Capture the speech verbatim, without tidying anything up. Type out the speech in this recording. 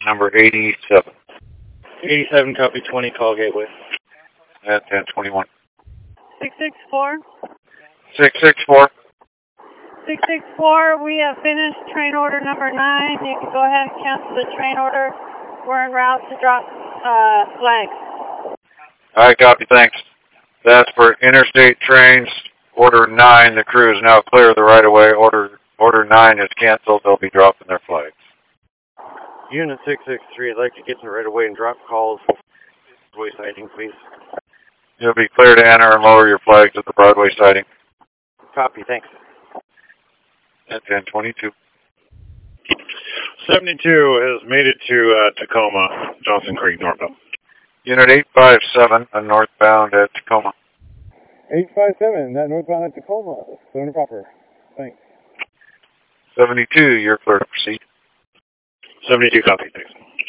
number eighty-seven. eighty-seven, copy twenty, call gateway. At ten twenty-one. six six four. six six four. six six four, we have finished train order number nine. You can go ahead and cancel the train order. We're en route to drop uh, flags. All right, copy, thanks. That's for interstate trains. Order nine, the crew is now clear of the right-of-way. Order order nine is canceled. They'll be dropping their flags. Unit six six three, I'd like to get in the right-of-way and drop calls. Broadway sighting, please. You'll be clear to enter and lower your flags at the Broadway siding. Copy, thanks. At ten twenty-two. seventy-two has made it to uh, Tacoma, Johnson Creek, northbound. Unit eight five seven, a northbound at Tacoma. eight five seven, that northbound at Tacoma. Zone proper. Thanks. seventy-two, you're clear to proceed. seventy-two, copy, thanks.